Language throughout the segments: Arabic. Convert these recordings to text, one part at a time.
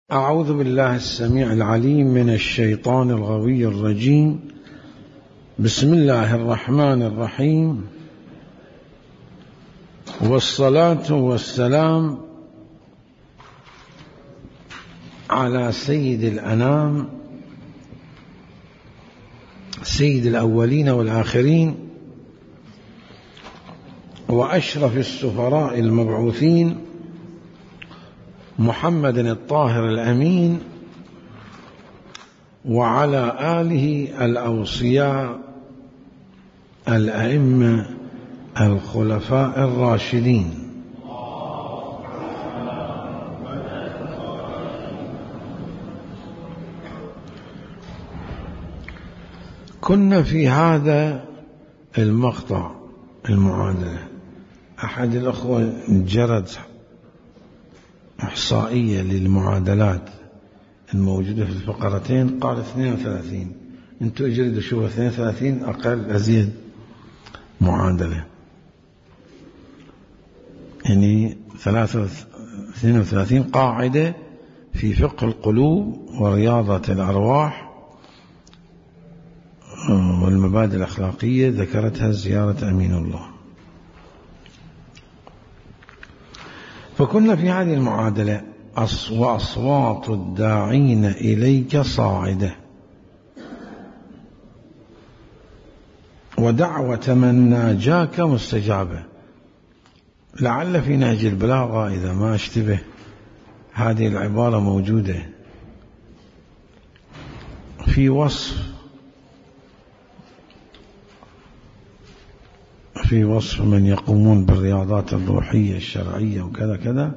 أعوذ بالله السميع العليم من الشيطان الغوي الرجيم. بسم الله الرحمن الرحيم، والصلاة والسلام على سيد الأنام، سيد الأولين والآخرين، وأشرف السفراء المبعوثين، محمد الطاهر الأمين، وعلى آله الأوصياء الأئمة الخلفاء الراشدين. كنا في هذا المقطع المعادلة، أحد الأخوة جرد إحصائية للمعادلات الموجودة في الفقرتين، قال 32. أنتوا اجردوا شوفوا 32 أقل أزيد معادلة، يعني 32 قاعدة في فقه القلوب ورياضة الأرواح والمبادئ الأخلاقية ذكرتها زيارة أمين الله. فكنا في هذه المعادلة: وأصوات الداعين إليك صاعدة، ودعوة من ناجاك مستجابة. لعل في نهج البلاغة إذا ما اشتبه هذه العبارة موجودة في وصف من يقومون بالرياضات الروحية الشرعية وكذا كذا: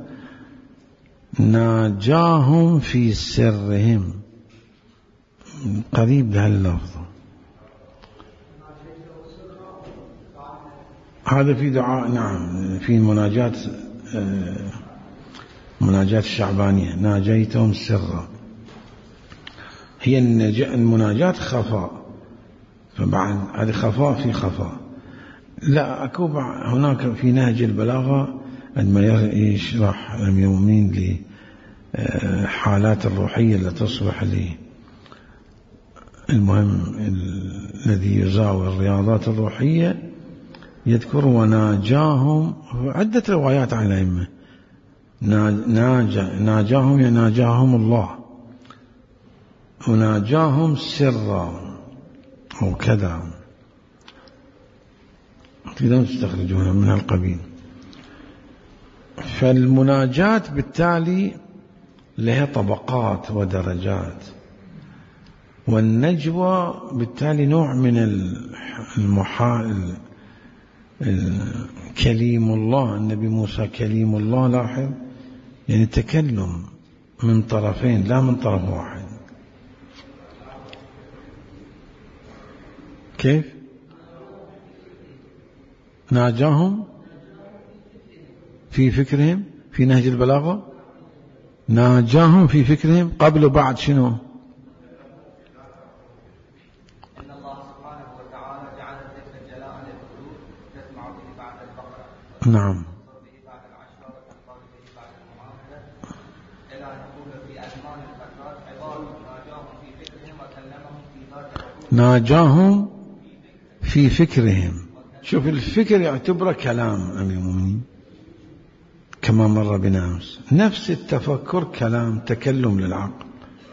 ناجاهم في سرهم. قريب لها اللفظ هذا في دعاء، نعم، في مناجاة الشعبانية: ناجيتهم سرا. هي المناجاة خفاء، فبعد هذه خفاء في خفاء. لا أكو هناك في نهج البلاغة عندما يشرح أمير المؤمنين لحالات الروحية التي تصبح المهم الذي يزاول الرياضات الروحية، يذكر وناجاهم عدة روايات عن الأئمة. ناجاهم يناجاهم الله، وناجاهم سرا وكذا، تقدرون تستخرجونها من القبيل. فالمناجاة بالتالي لها طبقات ودرجات، والنجوى بالتالي نوع من كليم الله. النبي موسى كليم الله، لاحظ، يعني تكلم من طرفين لا من طرف واحد. كيف؟ ناجاهم في فكرهم، في نهج البلاغة ناجاهم في فكرهم قبل وبعد شنو؟ إن الله سبحانه وتعالى جعل الذكر جلاء للقلوب تسمع به بعد البقرة، نعم، به بعد العشرة، وتنقل به بعد المعاملة، إلى أن نقول في أزمان الفترات عبارة ناجاهم في فكرهم وكلمهم في ذات العقول. ناجاهم في فكرهم. شوف، الفكر يعتبره كلام أمير المؤمنين كما مر بنا أمس. نفس التفكر كلام، تكلم للعقل.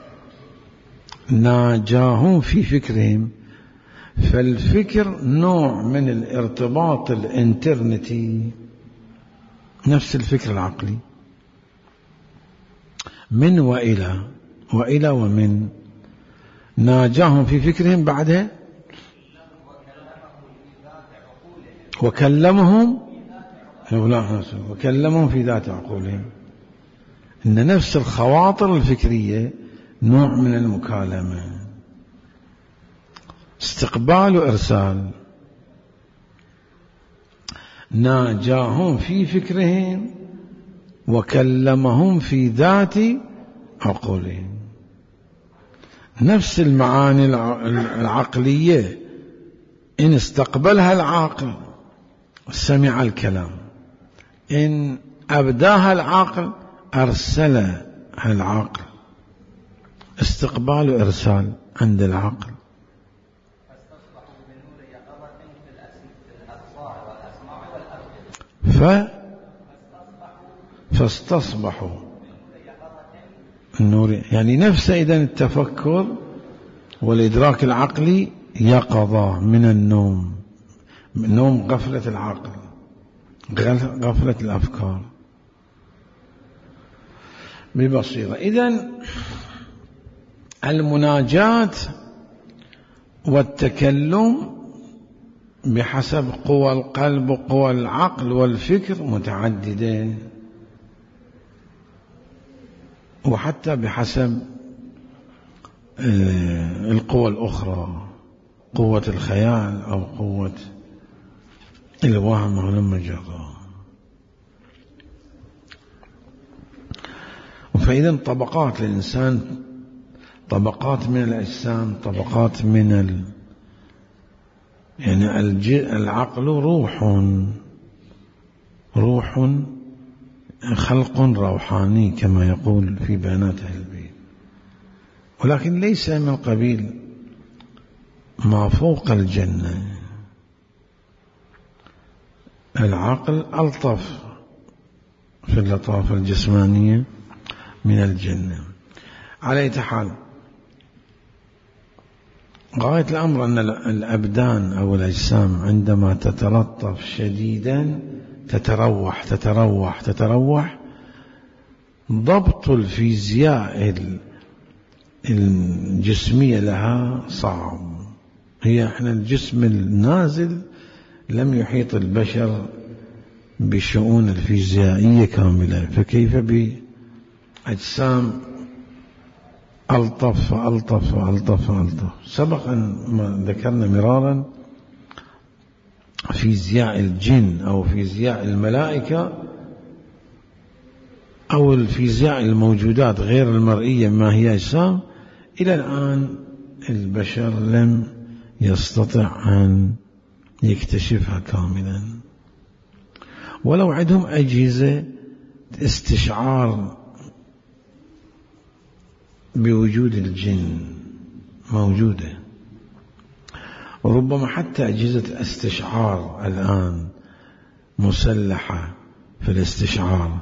ناجاهم في فكرهم، فالفكر نوع من الارتباط الانترنتي، نفس الفكر العقلي، من وإلى ومن. ناجاهم في فكرهم، بعدها وكلمهم في ذات عقولهم. إن نفس الخواطر الفكرية نوع من المكالمة، استقبال وإرسال. ناجاهم في فكرهم وكلمهم في ذات عقولهم. نفس المعاني العقلية إن استقبلها العاقل سمع الكلام، إن أبداها العقل أرسلها العقل استقبال وإرسال عند العقل. فاستصبحوا بنور يقظة في الأبصار والأسماع والأفئدة. فاستصبحوا النور، يعني نفس إذن التفكر والإدراك العقلي يقظة من النوم، نوم غفلة العقل، غفلة الأفكار ببصيرة. إذن المناجاة والتكلم بحسب قوى القلب وقوى العقل والفكر متعددين، وحتى بحسب القوى الأخرى، قوة الخيال أو قوة الوهم ولما جرى. فإذا طبقات الإنسان، طبقات من الأجسام، طبقات من يعني العقل روح خلق روحاني كما يقول في بيانات أهل البيت، ولكن ليس من قبيل ما فوق الجنة. العقل ألطف في اللطافة الجسمانية من الجنة. على أي حال، غاية الأمر أن الأبدان أو الأجسام عندما تتلطف شديدا تتروح، ضبط الفيزياء الجسمية لها صعب. احنا الجسم النازل لم يحيط البشر بشؤون الفيزيائية كاملة، فكيف بأجسام ألطف. سبق أن ذكرنا مرارا فيزياء الجن أو فيزياء الملائكة أو الفيزياء الموجودات غير المرئية ما هي أجسام، إلى الآن البشر لم يستطع أن يكتشفها كاملا، ولو عندهم أجهزة استشعار بوجود الجن موجودة، وربما حتى أجهزة استشعار الآن مسلحة في الاستشعار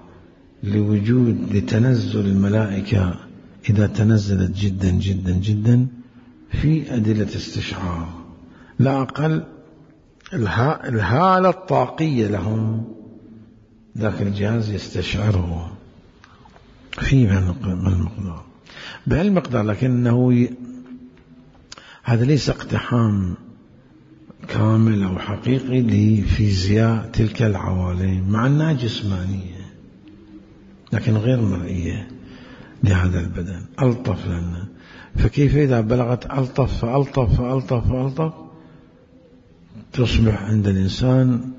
لتنزل الملائكة إذا تنزلت جدا جدا جدا في أدلة استشعار، لا أقل الهالة الطاقية لهم ذاك الجهاز يستشعره في بهالمقدار، لكنه هذا ليس اقتحام كامل أو حقيقي لفيزياء تلك العوالم، مع أنها جسمانية لكن غير مرئية لهذا البدن، ألطف لنا. فكيف إذا بلغت ألطف فألطف تصبح عند الإنسان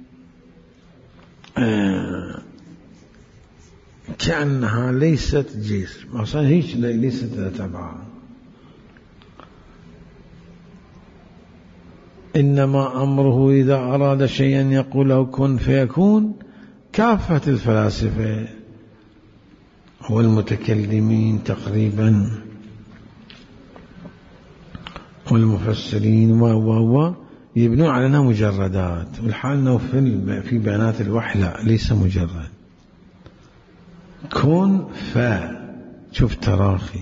كأنها ليست جسم، أصلا هيك ليست ذات أبعاد، إنما أمره إذا أراد شيئا يقول له كن فيكون. كافة الفلاسفة والمتكلمين تقريبا والمفسرين يبنون على أنها مجردات، والحال أنه في بيانات الوحي لا، ليس مجرد. كن شوف تراخي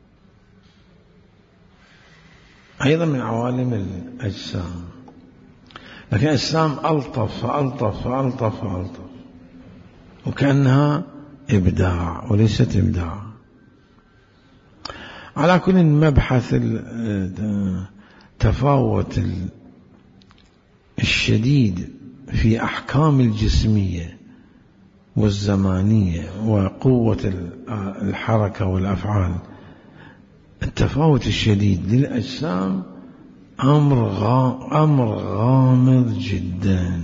أيضا من عوالم الأجسام، لكن الأجسام ألطف وكأنها إبداع وليست إبداع. على كل مبحث التفاوت الشديد في أحكام الجسمية والزمانية وقوة الحركة والأفعال، التفاوت الشديد للأجسام أمر غامض جدا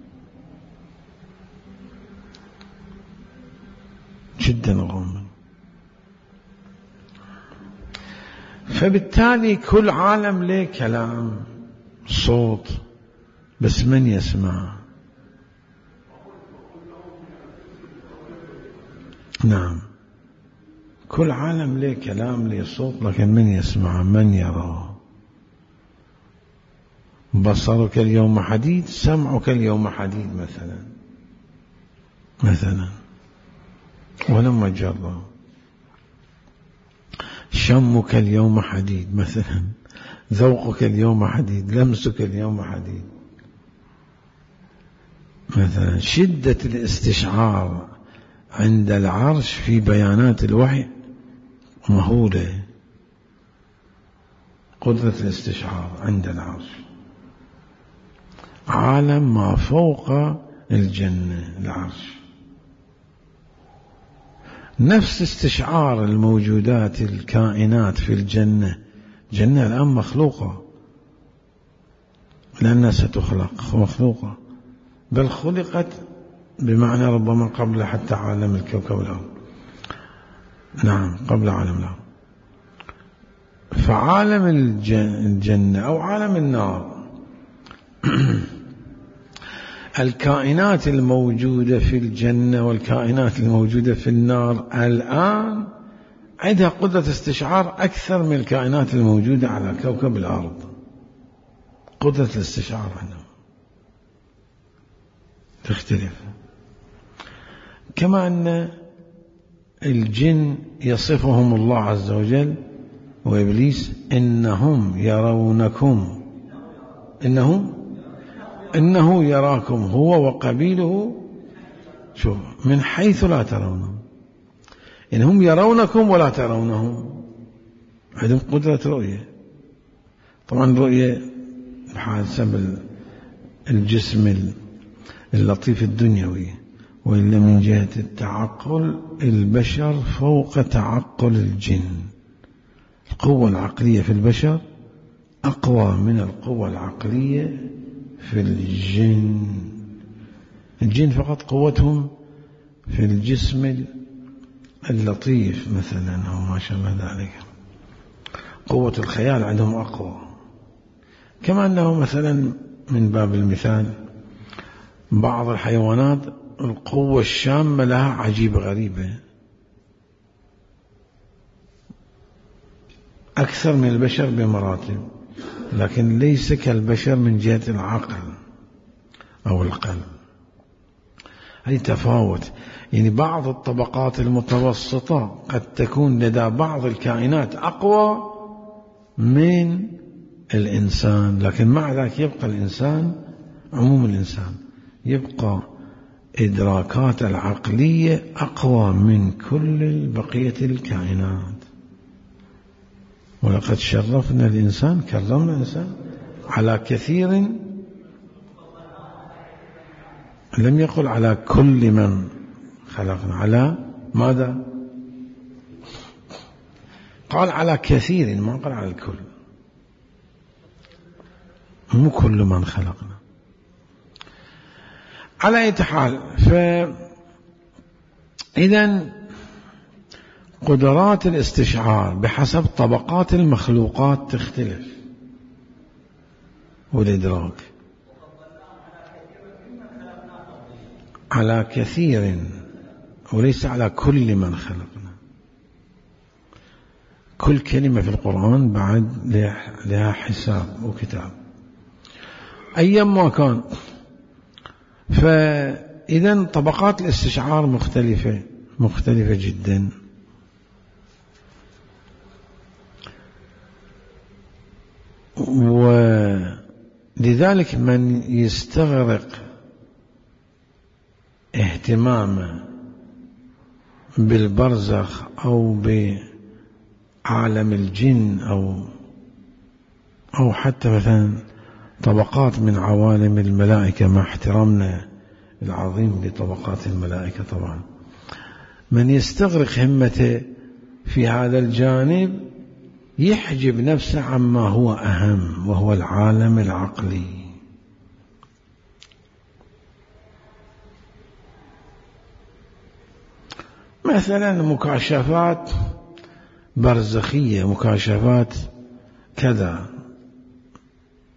جدا غامض. فبالتالي كل عالم له كلام صوت، بس من يسمع؟ نعم، كل عالم له كلام له صوت، لكن من يسمع من يرى؟ بصرك اليوم حديد، سمعك اليوم حديد مثلا ولما جرى. شمك اليوم حديد مثلا، ذوقك اليوم حديد، لمسك اليوم حديد مثلا. شدة الاستشعار عند العرش في بيانات الوحي مهولة. قدرة الاستشعار عند العرش، عالم ما فوق الجنة العرش. نفس استشعار الموجودات الكائنات في الجنة. الجنة الآن مخلوقة لأنها ستخلق، مخلوقة، بل خلقت بمعنى ربما قبل حتى عالم الكوكب الأول. نعم، قبل عالم الأول. فعالم الجنة أو عالم النار الكائنات الموجودة في الجنة والكائنات الموجودة في النار الآن عندها قدرة استشعار أكثر من الكائنات الموجودة على كوكب الأرض. قدرة الاستشعار عندهم تختلف. كما أن الجن يصفهم الله عز وجل وإبليس إنهم يرونكم، إنه يراكم هو وقبيله شوف من حيث لا ترونهم. إنهم يرونكم ولا ترونهم. عندهم قدرة رؤية. طبعا رؤية بحسب الجسم اللطيف الدنيوي، وإلا من جهة التعقل البشر فوق تعقل الجن. القوة العقلية في البشر أقوى من القوة العقلية في الجن. الجن فقط قوتهم في الجسم اللطيف مثلا أو ما شابه ذلك. قوة الخيال عندهم أقوى. كما أنه مثلا من باب المثال بعض الحيوانات القوة الشامة لها عجيبة غريبة أكثر من البشر بمراتب، لكن ليس كالبشر من جهة العقل أو القلب. هي تفاوت. يعني بعض الطبقات المتوسطة قد تكون لدى بعض الكائنات أقوى من الإنسان، لكن مع ذلك يبقى الإنسان، عموم الإنسان يبقى إدراكات العقلية أقوى من كل بقية الكائنات. ولقد شرفنا الإنسان، كرمنا الإنسان على كثير، لم يقل على كل من خلقنا، على ماذا؟ قال على كثير، ما قال على الكل. مو كل من خلقنا. على أي حال، فإذن قدرات الاستشعار بحسب طبقات المخلوقات تختلف، والإدراك على كثير وليس على كل من خلقنا. كل كلمة في القرآن بعد لها حساب وكتاب أيما كان. فإذن طبقات الاستشعار مختلفة جدا. ولذلك من يستغرق اهتمامه بالبرزخ أو بعالم الجن أو حتى مثلا طبقات من عوالم الملائكة، مع احترامنا العظيم لطبقات الملائكة طبعا، من يستغرق همته في هذا الجانب يحجب نفسه عما هو أهم، وهو العالم العقلي. مثلا مكاشفات برزخية، مكاشفات كذا،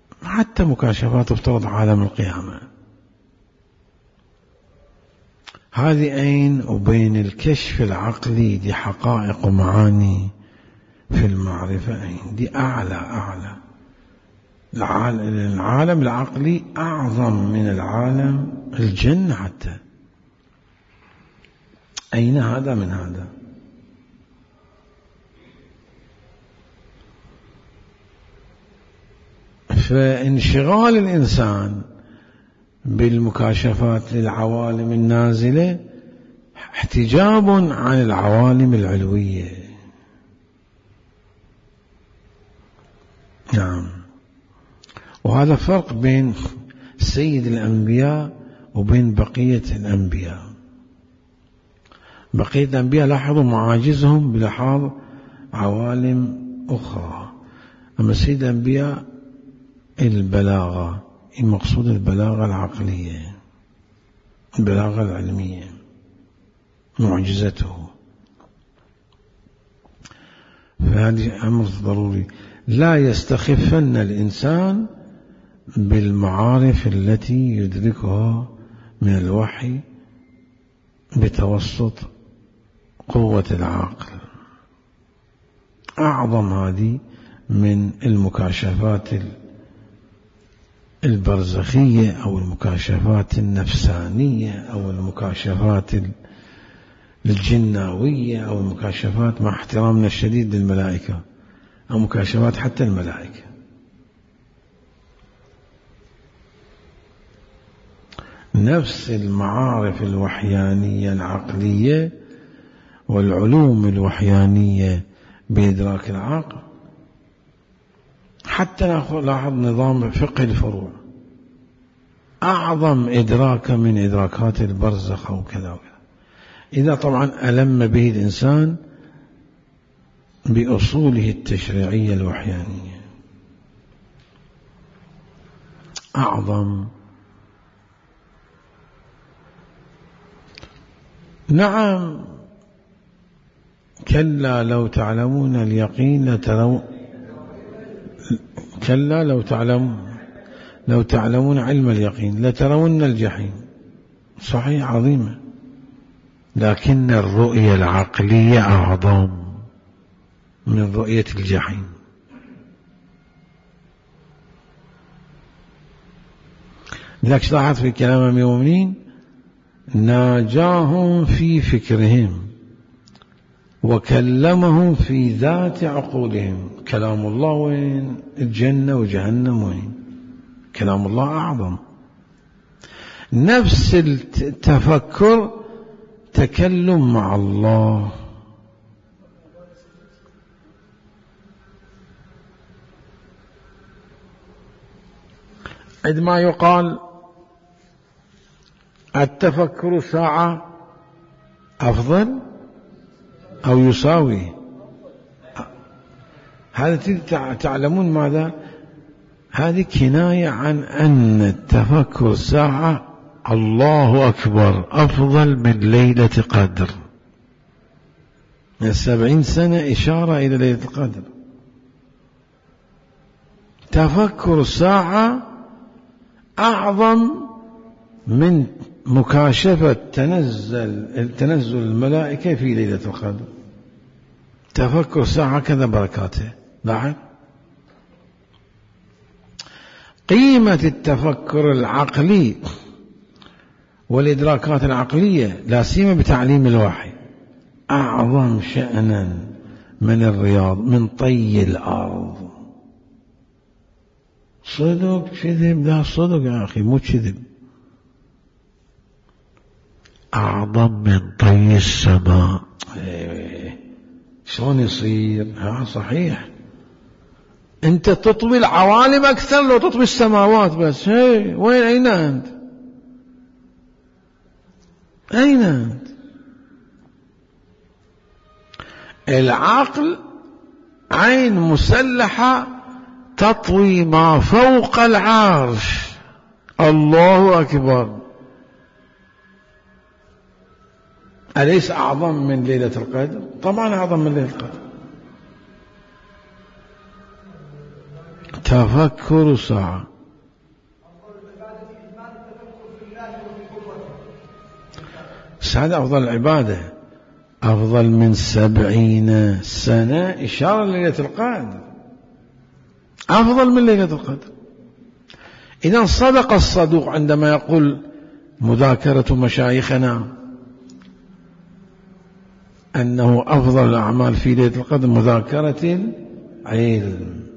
حتى مكاشفات افترض عالم القيامة، هذه أين وبين الكشف العقلي دي حقائق ومعاني في المعرفة أين دي أعلى العالم العقلي أعظم من العالم الجنة حتى. أين هذا من هذا؟ فانشغال الإنسان بالمكاشفات للعوالم النازلة احتجاب عن العوالم العلوية. نعم، وهذا فرق بين سيد الأنبياء وبين بقية الأنبياء. بقية الأنبياء لاحظوا معاجزهم بلحاظ عوالم أخرى، أما سيد الأنبياء البلاغة، المقصود البلاغة العقلية، البلاغة العلمية معجزته. فهذا أمر ضروري، لا يستخفن الإنسان بالمعارف التي يدركها من الوحي بتوسط قوة العقل. أعظم هذه من المكاشفات البرزخية أو المكاشفات النفسانية أو المكاشفات الجناوية أو المكاشفات مع احترامنا الشديد للملائكة أو مكاشفات حتى الملائكة. نفس المعارف الوحيانية العقلية والعلوم الوحيانية بإدراك العقل. حتى لاحظ نظام فقه الفروع أعظم إدراكا من إدراكات البرزخ أو كذا وكذا، إذا طبعا ألم به الإنسان بأصوله التشريعية الوحيانية أعظم. نعم، كلا لو تعلمون اليقين لترون، كلا لو تعلمون علم اليقين لترون الجحيم. صحيح، عظيمة، لكن الرؤية العقلية أعظم من رؤية الجحيم. لذلك لاحظ في كلام المؤمنين ناجاهم في فكرهم وكلمهم في ذات عقولهم. كلام الله وين؟ الجنة وجهنم وين؟ كلام الله أعظم. نفس التفكر تكلم مع الله. عندما يقال التفكر ساعة أفضل أو يساوي، هذا تعلمون ماذا؟ هذه كناية عن أن التفكر ساعة الله أكبر أفضل من ليلة قدر. 70 سنة إشارة إلى ليلة القدر. تفكر ساعة أعظم من مكاشفة تنزل الملائكة في ليلة القدر. تفكر ساعة كذا بركاته. لاحظ قيمة التفكر العقلي والإدراكات العقلية لا سيما بتعليم الوحي أعظم شأنا من الرياض، من طي الأرض. صدق كذب؟ لا صدق يا أخي، مو كذب. أعظم من طي السماء. شلون يصير؟ صحيح، أنت تطوي العوالم أكثر لو تطوي السماوات بس. وين؟ أين أنت؟ أين أنت؟ العقل عين مسلحة تطوي ما فوق العرش. الله أكبر. أليس أعظم من ليلة القدر؟ طبعا أعظم من ليلة القدر. تفكر ساعة. بس هذا أفضل العبادة، أفضل من 70 سنة، إشارة لليلة القدر، أفضل من ليلة القدر. إذا صدق الصدوق عندما يقول مذاكرة مشايخنا أنه أفضل الأعمال في ليلة القدر مذاكرة العلم.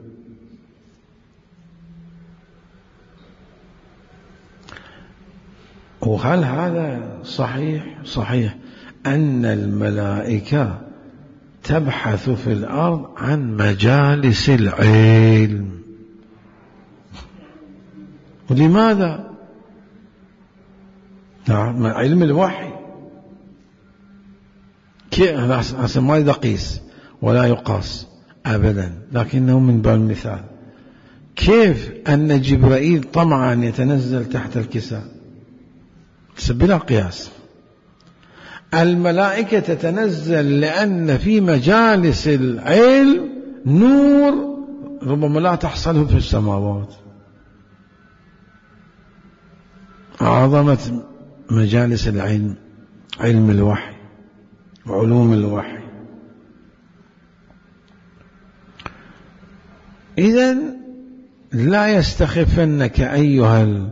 وهل هذا صحيح؟ صحيح أن الملائكة تبحث في الأرض عن مجالس العلم. ولماذا؟ نعم، علم الوحي هذا ما يقيس ولا يقاس أبدا، لكنه من باب المثال. كيف أن جبرائيل طمعا يتنزل تحت الكساء بلا قياس، الملائكة تتنزل لأن في مجالس العلم نور ربما لا تحصله في السماوات. عظمة مجالس العلم، علم الوحي وعلوم الوحي. إذن لا يستخفنك أيها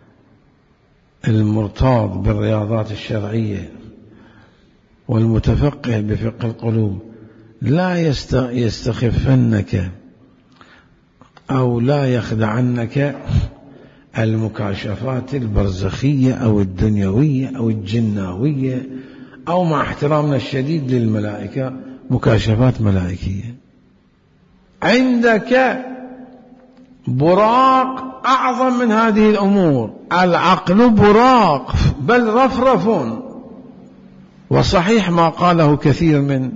المرتاض بالرياضات الشرعية والمتفقه بفقه القلوب، لا يستخفنك أو لا يخدعنك المكاشفات البرزخية أو الدنيوية أو الجناوية، أو مع احترامنا الشديد للملائكة مكاشفات ملائكية. عندك براق أعظم من هذه الأمور، العقل براق بل رفرف. وصحيح ما قاله كثير من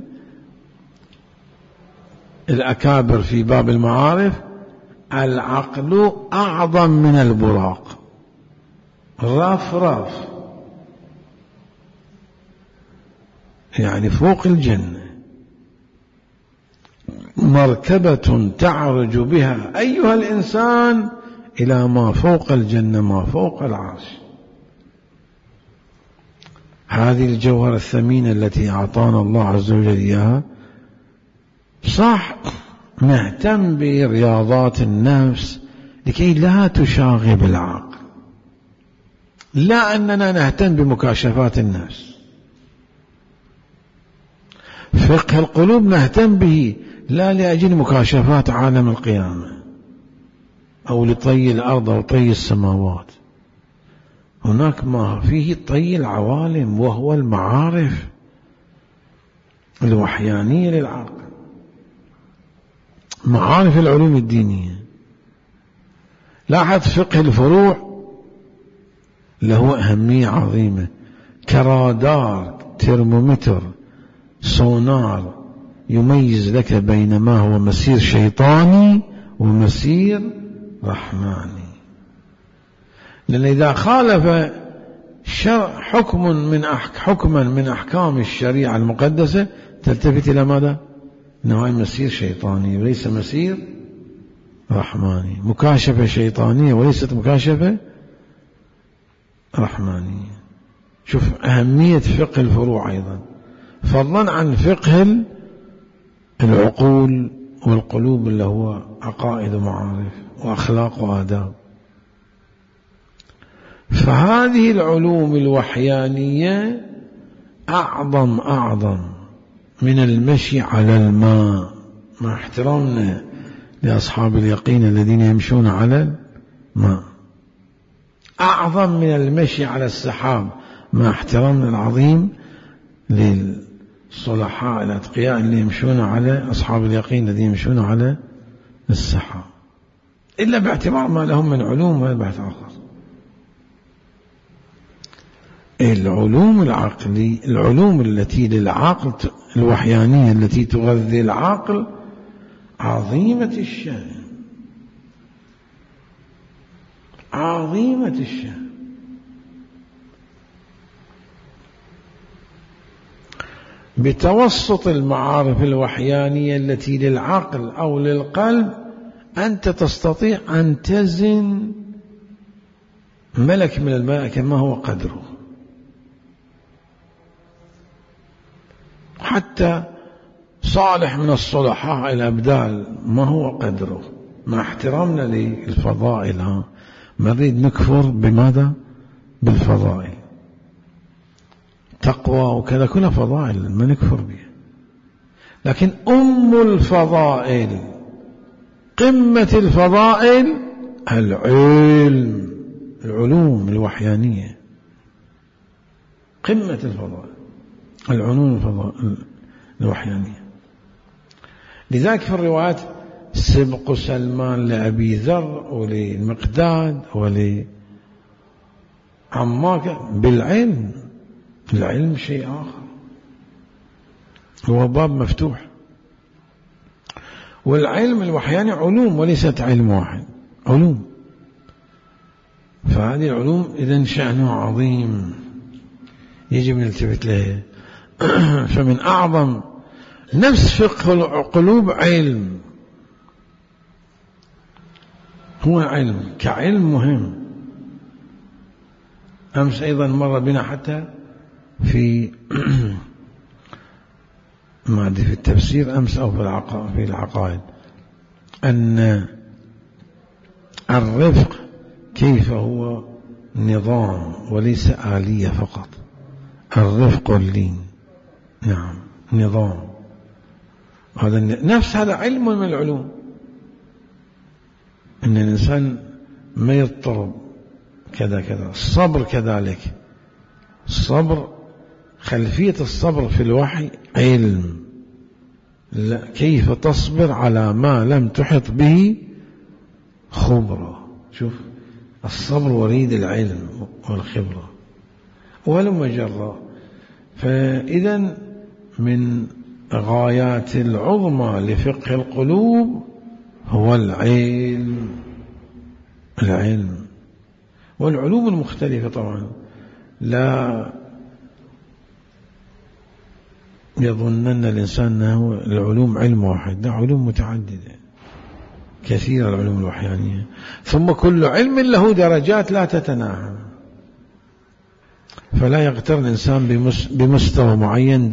الأكابر في باب المعارف، العقل أعظم من البراق، رفرف يعني فوق الجنة، مركبة تعرج بها أيها الإنسان إلى ما فوق الجنة، ما فوق العرش. هذه الجوهرة الثمينة التي أعطانا الله عز وجل إياها. صح نهتم برياضات النفس لكي لا تشاغب العقل، لا أننا نهتم بمكاشفات النفس. فقه القلوب نهتم به لا لأجل مكاشفات عالم القيامة أو لطي الأرض أو طي السماوات. هناك ما فيه طي العوالم وهو المعارف الوحيانية للعقل، معارف العلوم الدينية. لاحظ فقه الفروع له أهمية عظيمة، كرادار، ترمومتر، سونار، يميز لك بين ما هو مسير شيطاني ومسير رحماني. لأن إذا خالف حكما من أحكام الشريعة المقدسة تلتفت إلى ماذا؟ أنه مسير شيطاني وليس مسير رحماني، مكاشفة شيطانية وليست مكاشفة رحمانية. شوف أهمية فقه الفروع أيضا، فضلا عن فقه العقول والقلوب اللي هو عقائد ومعارف وأخلاق وآداب. فهذه العلوم الوحيانية أعظم من المشي على الماء، مع احترامنا لأصحاب اليقين الذين يمشون على الماء، أعظم من المشي على السحاب، مع احترامنا العظيم للصلحاء الأتقياء اللي يمشون على أصحاب اليقين الذين يمشون على السحاب، إلا باعتبار ما لهم من علوم وبحث آخر. العلوم العقلي، العلوم التي للعقل الوحيانية التي تغذي العقل عظيمة الشأن، عظيمة الشأن. بتوسط المعارف الوحيانية التي للعقل أو للقلب أنت تستطيع أن تزن ملك من الملائكة ما هو قدره. حتى صالح من الصلحاء الأبدال ما هو قدره، مع احترامنا للفضائل ما نريد نكفر بماذا؟ بالفضائل. تقوى وكذا كلها فضائل ما نكفر بها، لكن أم الفضائل قمة الفضائل العلوم الوحيانية، قمة الفضائل العلوم الوحيانية. لذلك في الروايات سبق سلمان لأبي ذر وللمقداد ولعماك بالعلم. العلم شيء آخر، هو باب مفتوح، والعلم الوحياني علوم وليست علم واحد، علوم. فهذه العلوم إذن شأنه عظيم يجب نلتفت له. فمن أعظم نفس فقه القلوب علم، هو علم كعلم مهم. أمس أيضا مر بنا حتى في ما أدري في التفسير أمس أو في العقائد أن الرفق كيف هو نظام وليس آلية فقط. الرفق واللين نعم نظام، هذا نفس هذا علم من العلوم، أن الإنسان ما يضطرب كذا كذا. الصبر كذلك، الصبر خلفية الصبر في الوحي علم، كيف تصبر على ما لم تحط به خبرة. شوف الصبر وريد العلم والخبرة ولم جرى. فإذا من غايات العظمى لفقه القلوب هو العلم والعلوم المختلفة. طبعا لا يظنن الإنسان أنه العلوم علم واحد، لا، علوم متعددة كثيرة العلوم الوحيانية. ثم كل علم له درجات لا تتناهى، فلا يغتر الإنسان بمستوى معين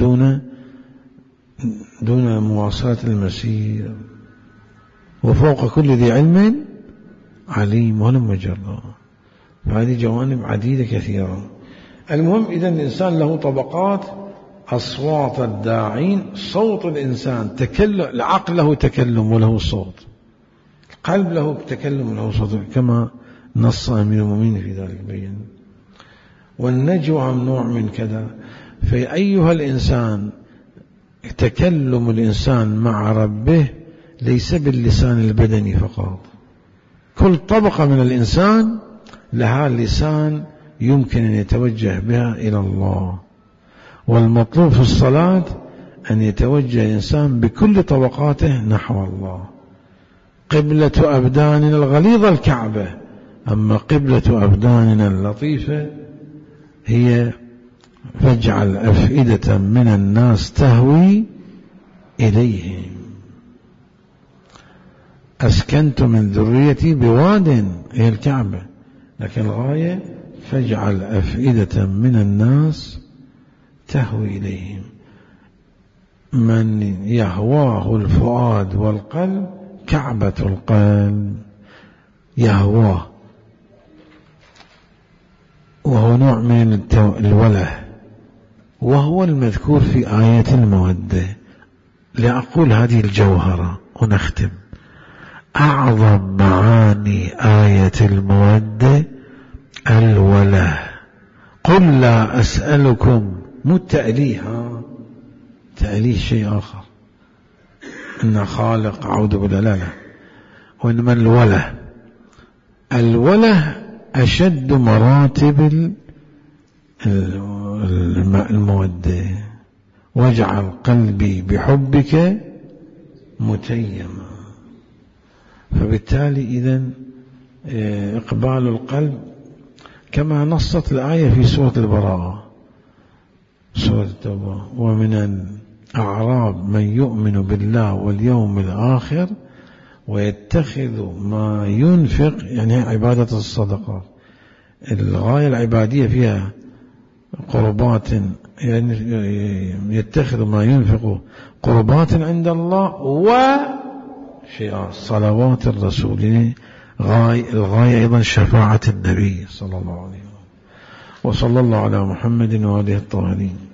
دون مواصلة المسير. وفوق كل ذي علم عليم ولم مجرى. فهذه جوانب عديدة كثيرة. المهم إذن الإنسان له طبقات. أصوات الداعين، صوت الإنسان تكلم، العقل له تكلم وله صوت، القلب له تكلم وله صوت، كما نص أمير المؤمنين في ذلك بين. والنجوى ممنوع من كذا. فأيها الإنسان تكلم الإنسان مع ربه ليس باللسان البدني فقط، كل طبقة من الإنسان لها لسان يمكن أن يتوجه بها إلى الله. والمطلوب في الصلاة أن يتوجه الإنسان بكل طبقاته نحو الله. قبلة أبداننا الغليظة الكعبة، أما قبلة أبداننا اللطيفة هي فاجعل أفئدة من الناس تهوي إليهم. أسكنت من ذريتي بواد، هي الكعبة، لكن الغاية فاجعل أفئدة من الناس تهوي إليهم. من يهواه الفؤاد والقلب كعبة القلب، يهواه، وهو نوع من الوله، وهو المذكور في آية المودة. لأقول هذه الجوهرة ونختم. أعظم معاني آية المودة الوله. قل لا أسألكم، مو التأليه، تأليه شيء آخر، إن خالق أعوذ بالله، لا، وإنما الوله أشد مراتب المودة. واجعل قلبي بحبك متيما. فبالتالي إذن إقبال القلب كما نصت الآية في سورة البراءة، سورة التوبة: ومن الأعراب من يؤمن بالله واليوم الآخر ويتخذ ما ينفق، يعني عبادة الصدقات. الغاية العبادية فيها قربات يعني يتخذ ما ينفق قربات عند الله وشيء صلوات الرسول، الغاية أيضا شفاعة النبي صلى الله عليه وسلم. وصلى الله على محمد وآله الطاهرين.